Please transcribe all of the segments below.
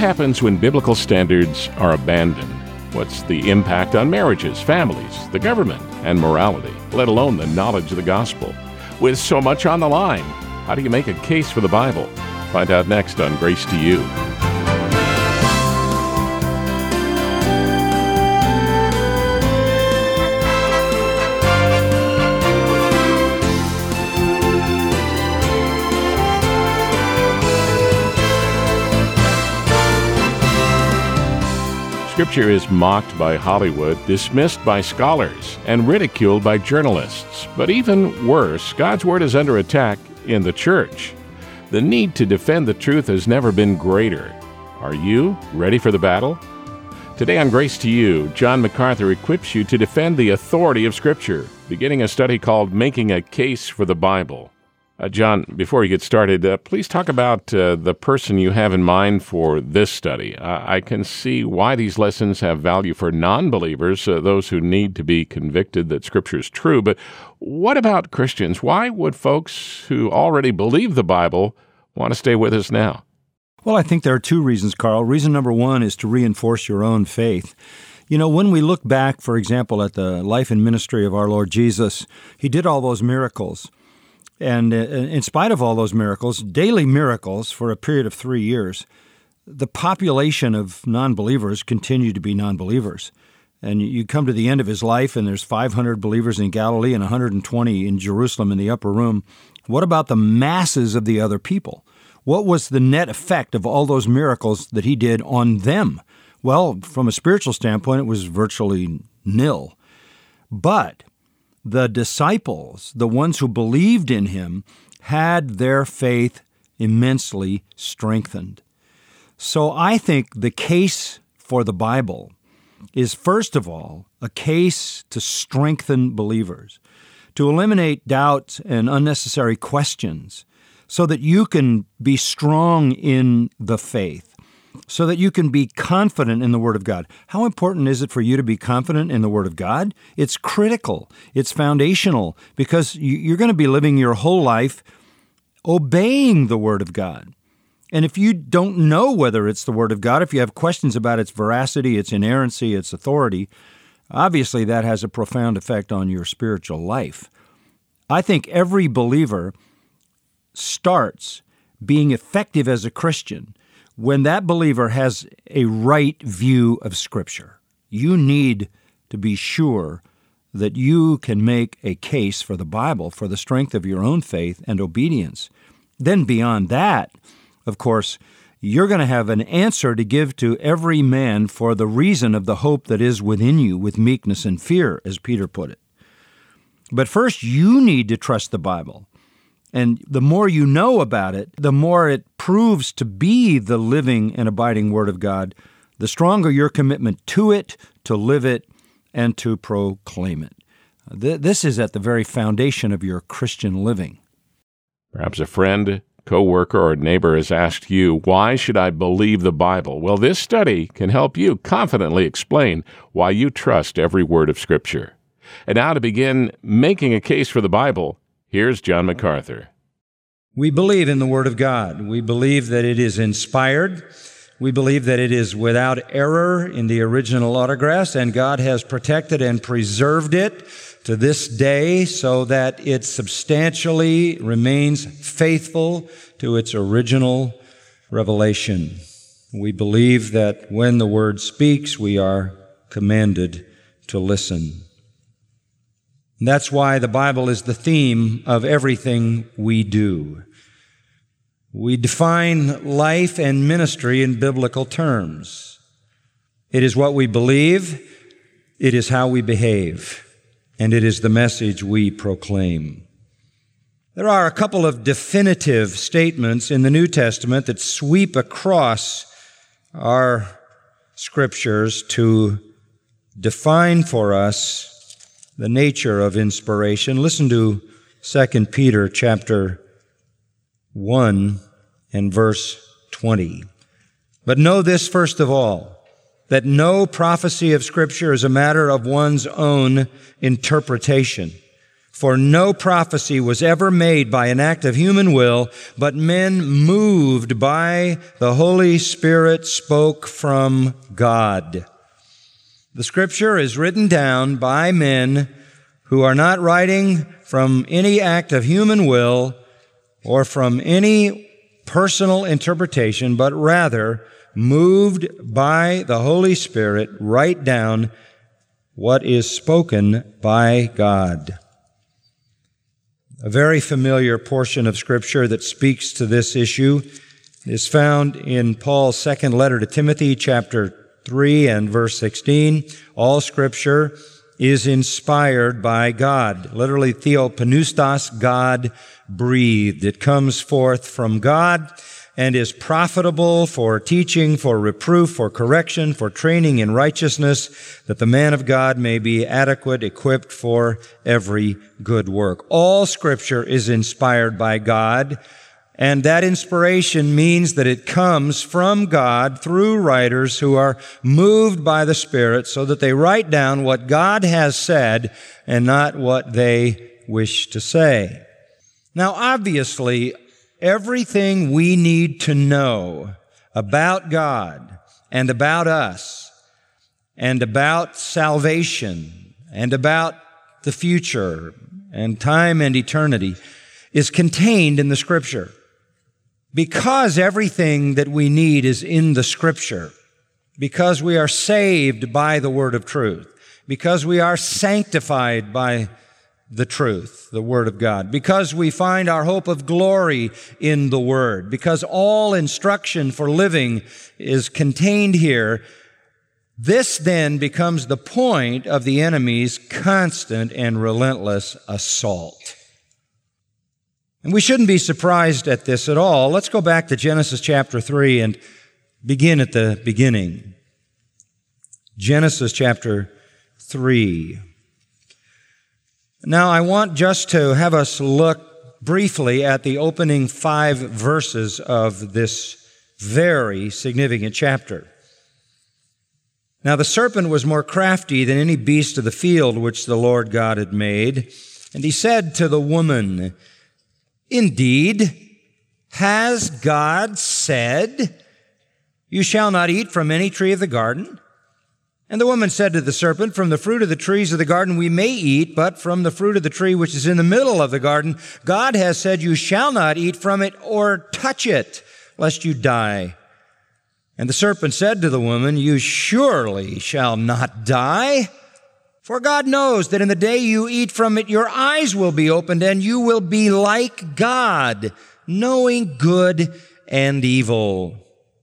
happens when biblical standards are abandoned? What's the impact on marriages, families, the government, and morality, let alone the knowledge of the gospel? With so much on the line, how do you make a case for the Bible? Find out next on Grace to You. Scripture is mocked by Hollywood, dismissed by scholars, and ridiculed by journalists. But even worse, God's Word is under attack in the church. The need to defend the truth has never been greater. Are you ready for the battle? Today on Grace to You, John MacArthur equips you to defend the authority of Scripture, beginning a study called Making a Case for the Bible. John, before we get started, please talk about the person you have in mind for this study. I can see why these lessons have value for non-believers, those who need to be convicted that Scripture is true. But what about Christians? Why would folks who already believe the Bible want to stay with us now? Well, I think there are two reasons, Carl. Reason number one is to reinforce your own faith. You know, when we look back, for example, at the life and ministry of our Lord Jesus, He did all those miracles. And in spite of all those miracles, daily miracles for a period of 3 years, the population of non-believers continued to be non-believers. And you come to the end of His life, and there's 500 believers in Galilee and 120 in Jerusalem in the upper room. What about the masses of the other people? What was the net effect of all those miracles that He did on them? Well, from a spiritual standpoint, it was virtually nil. But the disciples, the ones who believed in Him, had their faith immensely strengthened. So I think the case for the Bible is, first of all, a case to strengthen believers, to eliminate doubts and unnecessary questions so that you can be strong in the faith, so that you can be confident in the Word of God. How important is it for you to be confident in the Word of God? It's critical. It's foundational because you're going to be living your whole life obeying the Word of God. And if you don't know whether it's the Word of God, if you have questions about its veracity, its inerrancy, its authority, obviously that has a profound effect on your spiritual life. I think every believer starts being effective as a Christian when that believer has a right view of Scripture. You need to be sure that you can make a case for the Bible for the strength of your own faith and obedience. Then beyond that, of course, you're going to have an answer to give to every man for the reason of the hope that is within you with meekness and fear, as Peter put it. But first, you need to trust the Bible. And the more you know about it, the more it proves to be the living and abiding Word of God, the stronger your commitment to it, to live it, and to proclaim it. This is at the very foundation of your Christian living. Perhaps a friend, coworker, or neighbor has asked you, why should I believe the Bible? Well, this study can help you confidently explain why you trust every word of Scripture. And now to begin making a case for the Bible, here's John MacArthur. We believe in the Word of God. We believe that it is inspired. We believe that it is without error in the original autographs, and God has protected and preserved it to this day so that it substantially remains faithful to its original revelation. We believe that when the Word speaks, we are commanded to listen. That's why the Bible is the theme of everything we do. We define life and ministry in biblical terms. It is what we believe, it is how we behave, and it is the message we proclaim. There are a couple of definitive statements in the New Testament that sweep across our Scriptures to define for us the nature of inspiration. Listen to 2 Peter chapter 1 and verse 20. But know this first of all, that no prophecy of Scripture is a matter of one's own interpretation. For no prophecy was ever made by an act of human will, but men moved by the Holy Spirit spoke from God. The Scripture is written down by men who are not writing from any act of human will or from any personal interpretation, but rather moved by the Holy Spirit, write down what is spoken by God. A very familiar portion of Scripture that speaks to this issue is found in Paul's second letter to Timothy, chapter 3 and verse 16. All Scripture is inspired by God. Literally, theopneustos, God breathed. It comes forth from God and is profitable for teaching, for reproof, for correction, for training in righteousness, that the man of God may be adequate, equipped for every good work. All Scripture is inspired by God, and that inspiration means that it comes from God through writers who are moved by the Spirit so that they write down what God has said and not what they wish to say. Now, obviously, everything we need to know about God and about us and about salvation and about the future and time and eternity is contained in the Scripture. Because everything that we need is in the Scripture, because we are saved by the word of truth, because we are sanctified by the truth, the Word of God, because we find our hope of glory in the Word, because all instruction for living is contained here, this then becomes the point of the enemy's constant and relentless assault. And we shouldn't be surprised at this at all. Let's go back to Genesis chapter 3 and begin at the beginning. Genesis chapter 3. Now, I want just to have us look briefly at the opening 5 verses of this very significant chapter. Now, the serpent was more crafty than any beast of the field which the Lord God had made. And he said to the woman, "Indeed, has God said, 'You shall not eat from any tree of the garden'?" And the woman said to the serpent, "From the fruit of the trees of the garden we may eat, but from the fruit of the tree which is in the middle of the garden, God has said, 'You shall not eat from it or touch it, lest you die.' And the serpent said to the woman, 'You surely shall not die. For God knows that in the day you eat from it, your eyes will be opened, and you will be like God, knowing good and evil.'"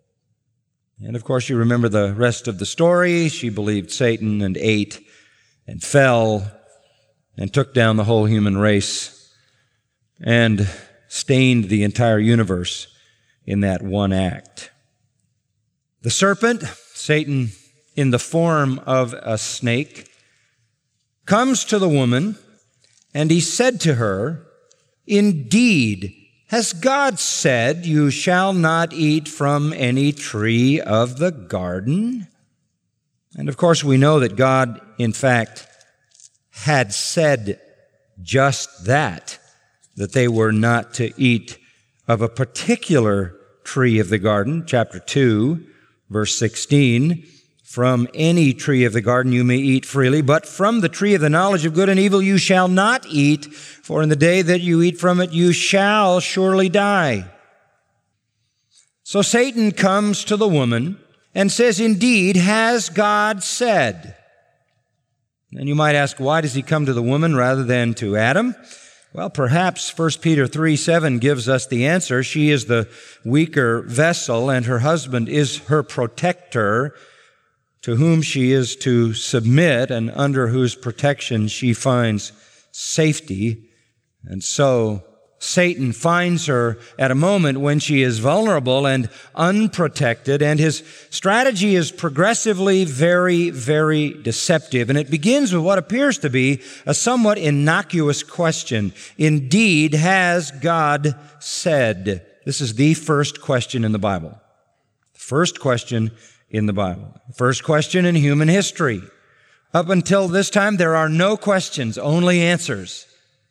And of course, you remember the rest of the story. She believed Satan and ate and fell and took down the whole human race and stained the entire universe in that one act. The serpent, Satan in the form of a snake, comes to the woman, and he said to her, "Indeed, has God said, 'You shall not eat from any tree of the garden'?" And of course, we know that God, in fact, had said just that they were not to eat of a particular tree of the garden. Chapter 2, verse 16, "From any tree of the garden you may eat freely, but from the tree of the knowledge of good and evil you shall not eat, for in the day that you eat from it you shall surely die." So Satan comes to the woman and says, "Indeed, has God said?" And you might ask, why does he come to the woman rather than to Adam? Well, perhaps 1 Peter 3:7 gives us the answer. She is the weaker vessel, and her husband is her protector, to whom she is to submit and under whose protection she finds safety. And so Satan finds her at a moment when she is vulnerable and unprotected, and his strategy is progressively very, very deceptive. And it begins with what appears to be a somewhat innocuous question. Indeed, has God said? This is the first question in the Bible. The first question in the Bible. The first question in human history. Up until this time, there are no questions, only answers.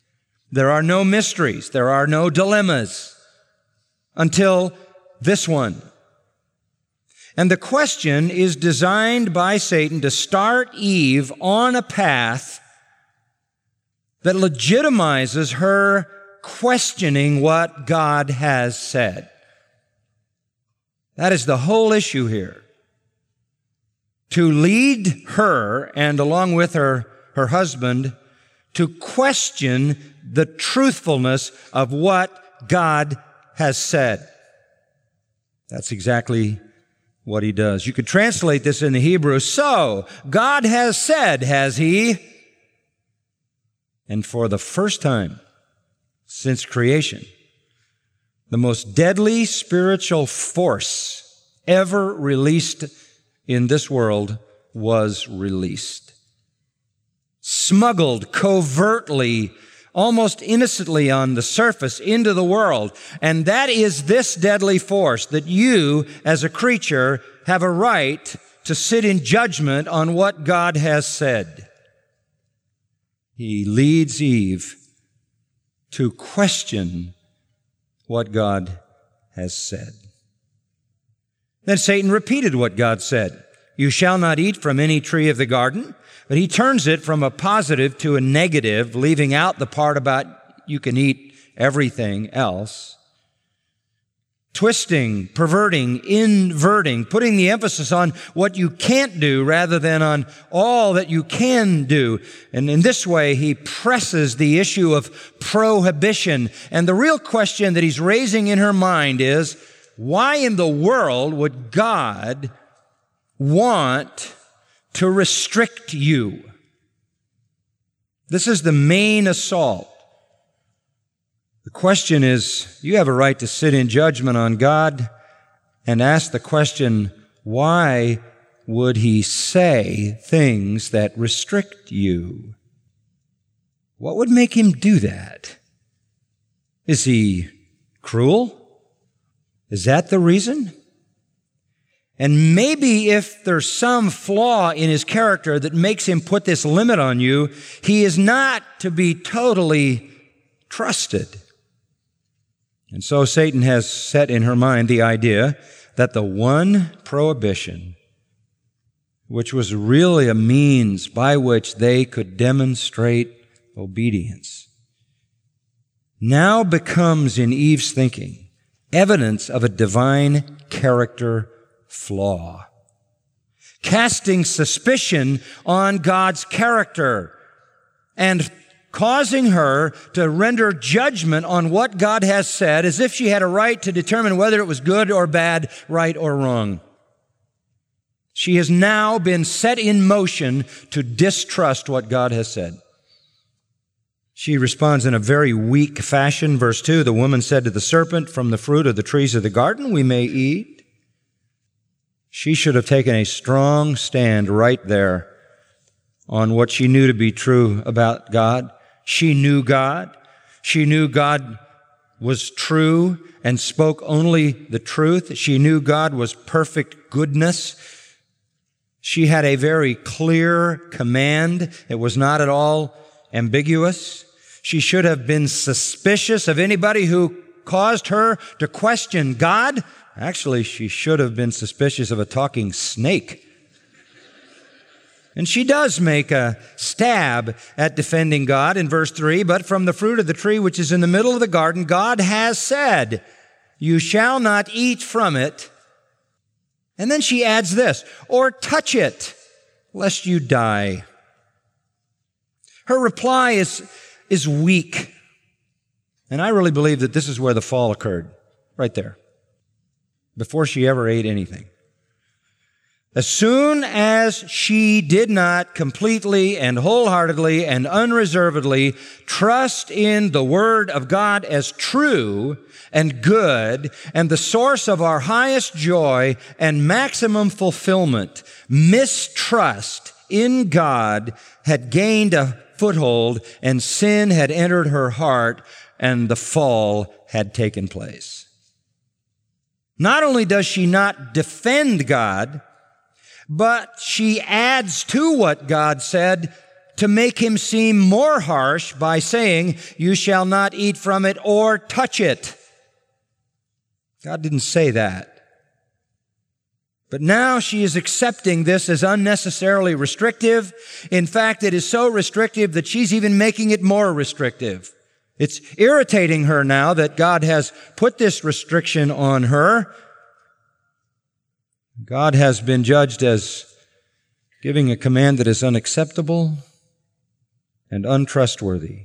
There are no mysteries. There are no dilemmas until this one. And the question is designed by Satan to start Eve on a path that legitimizes her questioning what God has said. That is the whole issue here. To lead her, and along with her husband, to question the truthfulness of what God has said. That's exactly what he does. You could translate this in the Hebrew. So, God has said, has he? And for the first time since creation, the most deadly spiritual force ever released in this world was released. Smuggled covertly, almost innocently on the surface into the world. And that is this deadly force that you, as a creature, have a right to sit in judgment on what God has said. He leads Eve to question what God has said. Then Satan repeated what God said. You shall not eat from any tree of the garden. But he turns it from a positive to a negative, leaving out the part about you can eat everything else. Twisting, perverting, inverting, putting the emphasis on what you can't do rather than on all that you can do. And in this way, he presses the issue of prohibition. And the real question that he's raising in her mind is, why in the world would God want to restrict you? This is the main assault. The question is, you have a right to sit in judgment on God and ask the question, why would he say things that restrict you? What would make him do that? Is he cruel? Is that the reason? And maybe if there's some flaw in his character that makes him put this limit on you, he is not to be totally trusted. And so Satan has set in her mind the idea that the one prohibition, which was really a means by which they could demonstrate obedience, now becomes in Eve's thinking evidence of a divine character flaw, casting suspicion on God's character and causing her to render judgment on what God has said as if she had a right to determine whether it was good or bad, right or wrong. She has now been set in motion to distrust what God has said. She responds in a very weak fashion. Verse 2, the woman said to the serpent, from the fruit of the trees of the garden we may eat. She should have taken a strong stand right there on what she knew to be true about God. She knew God. She knew God was true and spoke only the truth. She knew God was perfect goodness. She had a very clear command. It was not at all ambiguous. She should have been suspicious of anybody who caused her to question God. Actually, she should have been suspicious of a talking snake. And she does make a stab at defending God in verse 3, but from the fruit of the tree which is in the middle of the garden, God has said, you shall not eat from it. And then she adds this, or touch it, lest you die. Her reply is weak. And I really believe that this is where the fall occurred, right there, before she ever ate anything. As soon as she did not completely and wholeheartedly and unreservedly trust in the Word of God as true and good and the source of our highest joy and maximum fulfillment, mistrust in God had gained a foothold and sin had entered her heart and the fall had taken place. Not only does she not defend God, but she adds to what God said to make him seem more harsh by saying, "You shall not eat from it or touch it." God didn't say that. But now she is accepting this as unnecessarily restrictive. In fact, it is so restrictive that she's even making it more restrictive. It's irritating her now that God has put this restriction on her. God has been judged as giving a command that is unacceptable and untrustworthy.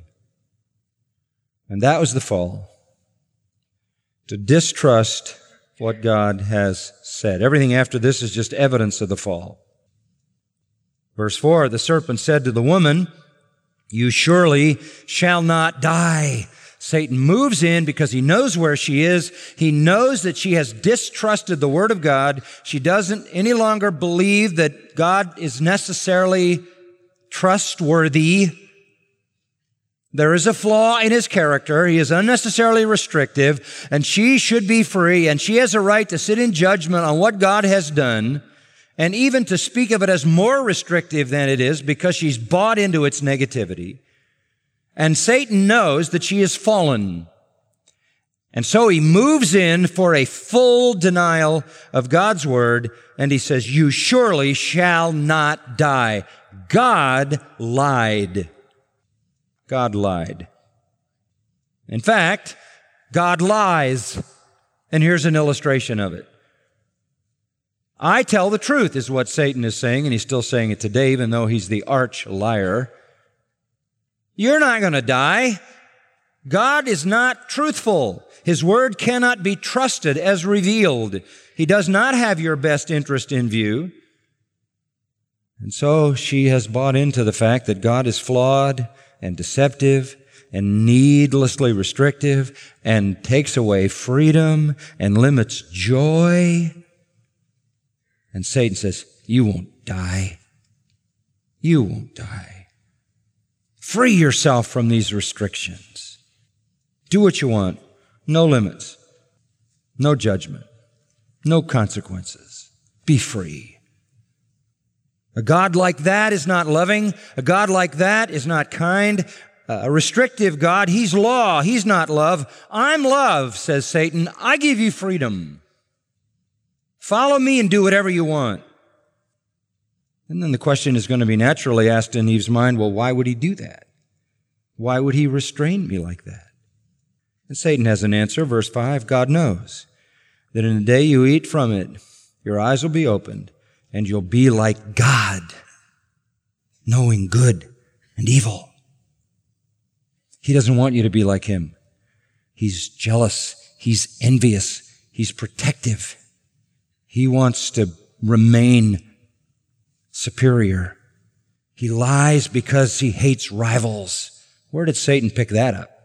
And that was the fall. To distrust what God has said. Everything after this is just evidence of the fall. Verse 4, the serpent said to the woman, "You surely shall not die." Satan moves in because he knows where she is. He knows that she has distrusted the Word of God. She doesn't any longer believe that God is necessarily trustworthy. There is a flaw in his character. He is unnecessarily restrictive, and she should be free, and she has a right to sit in judgment on what God has done, and even to speak of it as more restrictive than it is because she's bought into its negativity. And Satan knows that she is fallen. And so he moves in for a full denial of God's word, and he says, "You surely shall not die." God lied. God lied. In fact, God lies. And here's an illustration of it. I tell the truth is what Satan is saying, and he's still saying it today, even though he's the arch liar. You're not going to die. God is not truthful. His word cannot be trusted as revealed. He does not have your best interest in view. And so she has bought into the fact that God is flawed and deceptive and needlessly restrictive and takes away freedom and limits joy. And Satan says, "You won't die. You won't die. Free yourself from these restrictions. Do what you want. No limits. No judgment. No consequences. Be free." A God like that is not loving. A God like that is not kind. A restrictive God, He's law. He's not love. I'm love, says Satan. I give you freedom. Follow me and do whatever you want. And then the question is going to be naturally asked in Eve's mind, well, why would he do that? Why would he restrain me like that? And Satan has an answer. Verse 5, God knows that in the day you eat from it, your eyes will be opened, and you'll be like God, knowing good and evil. He doesn't want you to be like him. He's jealous. He's envious. He's protective. He wants to remain superior. He lies because he hates rivals. Where did Satan pick that up?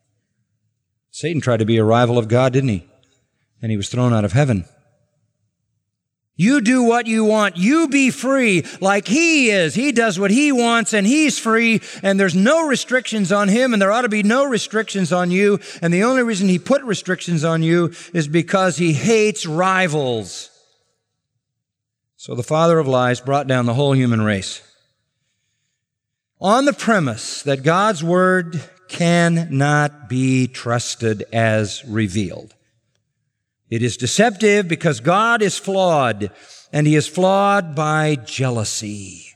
Satan tried to be a rival of God, didn't he? And he was thrown out of heaven. You do what you want. You be free like he is. He does what he wants and he's free, and there's no restrictions on him, and there ought to be no restrictions on you. And the only reason he put restrictions on you is because he hates rivals. So the father of lies brought down the whole human race on the premise that God's word cannot be trusted as revealed. It is deceptive because God is flawed, and he is flawed by jealousy.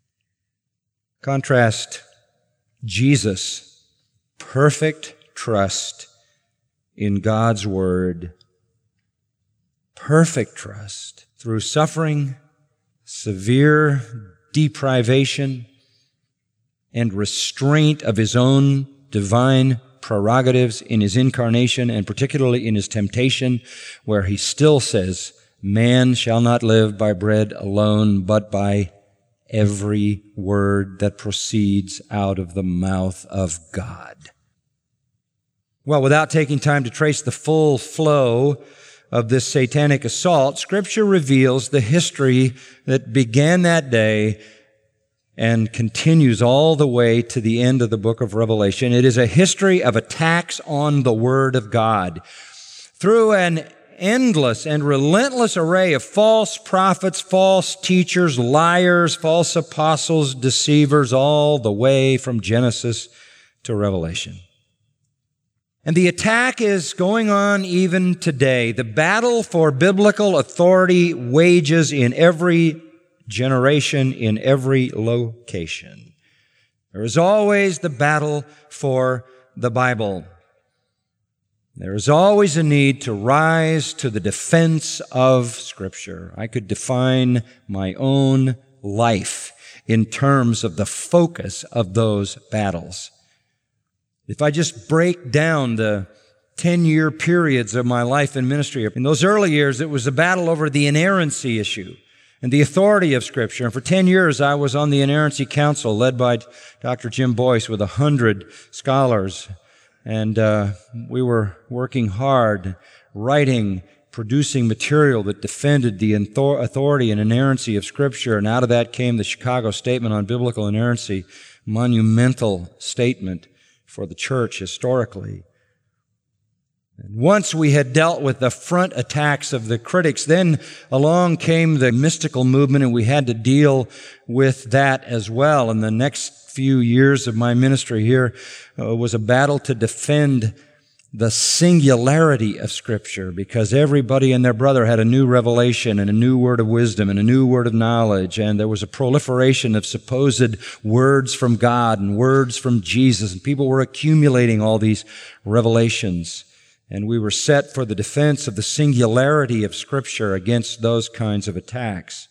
Contrast Jesus' perfect trust in God's word, perfect trust through suffering, severe deprivation, and restraint of his own divine prerogatives in his incarnation, and particularly in his temptation, where he still says, man shall not live by bread alone, but by every word that proceeds out of the mouth of God. Well, without taking time to trace the full flow of this satanic assault, Scripture reveals the history that began that day and continues all the way to the end of the book of Revelation. It is a history of attacks on the Word of God. Through an endless and relentless array of false prophets, false teachers, liars, false apostles, deceivers, all the way from Genesis to Revelation. And the attack is going on even today. The battle for biblical authority wages in every generation, in every location. There is always the battle for the Bible. There is always a need to rise to the defense of Scripture. I could define my own life in terms of the focus of those battles. If I just break down the 10-year periods of my life in ministry, in those early years, it was a battle over the inerrancy issue and the authority of Scripture. And for 10 years, I was on the Inerrancy Council led by Dr. Jim Boyce with 100 scholars. And we were working hard, writing, producing material that defended the authority and inerrancy of Scripture. And out of that came the Chicago Statement on Biblical Inerrancy, monumental statement for the church historically. And once we had dealt with the front attacks of the critics, then along came the mystical movement, and we had to deal with that as well. And the next few years of my ministry here was a battle to defend the singularity of Scripture, because everybody and their brother had a new revelation and a new word of wisdom and a new word of knowledge, and there was a proliferation of supposed words from God and words from Jesus, and people were accumulating all these revelations. And we were set for the defense of the singularity of Scripture against those kinds of attacks.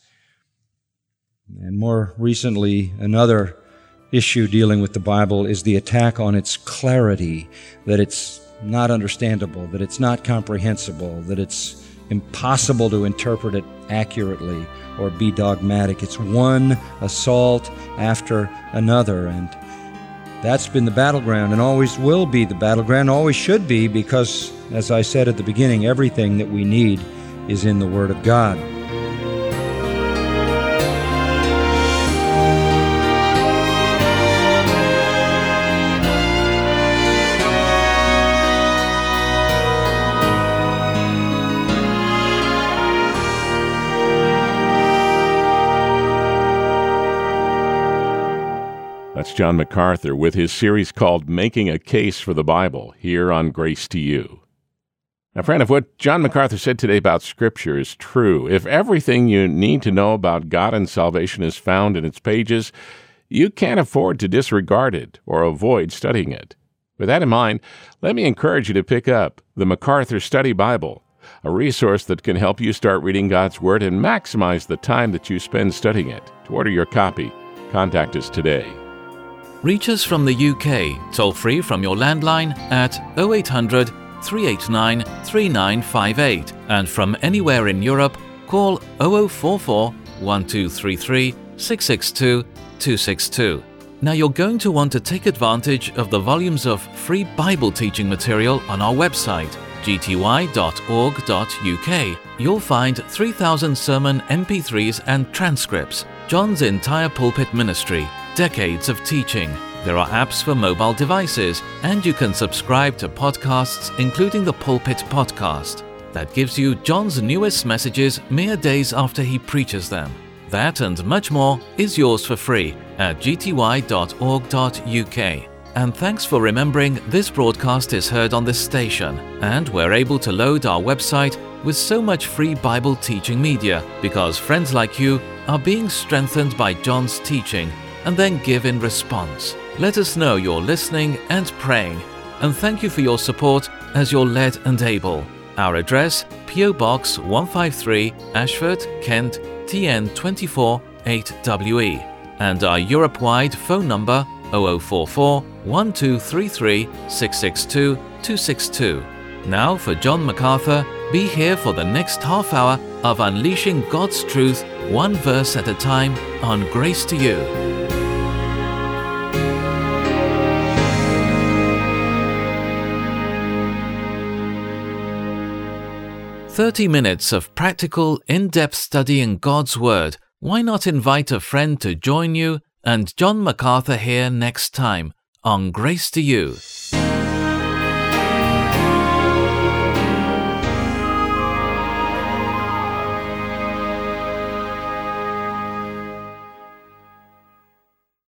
And more recently, another issue dealing with the Bible is the attack on its clarity, that it's not understandable, that it's not comprehensible, that it's impossible to interpret it accurately or be dogmatic. It's one assault after another, and that's been the battleground and always will be the battleground, always should be, because, as I said at the beginning, everything that we need is in the Word of God. That's John MacArthur with his series called Making a Case for the Bible here on Grace to You. Now, friend, if what John MacArthur said today about Scripture is true, if everything you need to know about God and salvation is found in its pages, you can't afford to disregard it or avoid studying it. With that in mind, let me encourage you to pick up the MacArthur Study Bible, a resource that can help you start reading God's Word and maximize the time that you spend studying it. To order your copy, contact us today. Reach us from the UK, toll-free from your landline at 0800 389 3958, and from anywhere in Europe, call 0044 1233 662 262. Now you're going to want to take advantage of the volumes of free Bible teaching material on our website, gty.org.uk. You'll find 3,000 sermon MP3s and transcripts, John's entire pulpit ministry, decades of teaching. There are apps for mobile devices, and you can subscribe to podcasts, including the Pulpit Podcast. That gives you John's newest messages mere days after he preaches them. That and much more is yours for free at gty.org.uk. And thanks for remembering this broadcast is heard on this station, and we're able to load our website with so much free Bible teaching media because friends like you are being strengthened by John's teaching and then give in response. Let us know you're listening and praying, and thank you for your support as you're led and able. Our address, P.O. Box 153, Ashford, Kent, TN 24 8WE, and our Europe-wide phone number 0044 1233 662 262. Now for John MacArthur, be here for the next half hour of unleashing God's truth, one verse at a time, on Grace to You. "30 minutes of practical, in-depth study in God's Word. Why not invite a friend to join you and John MacArthur here next time on Grace to You?"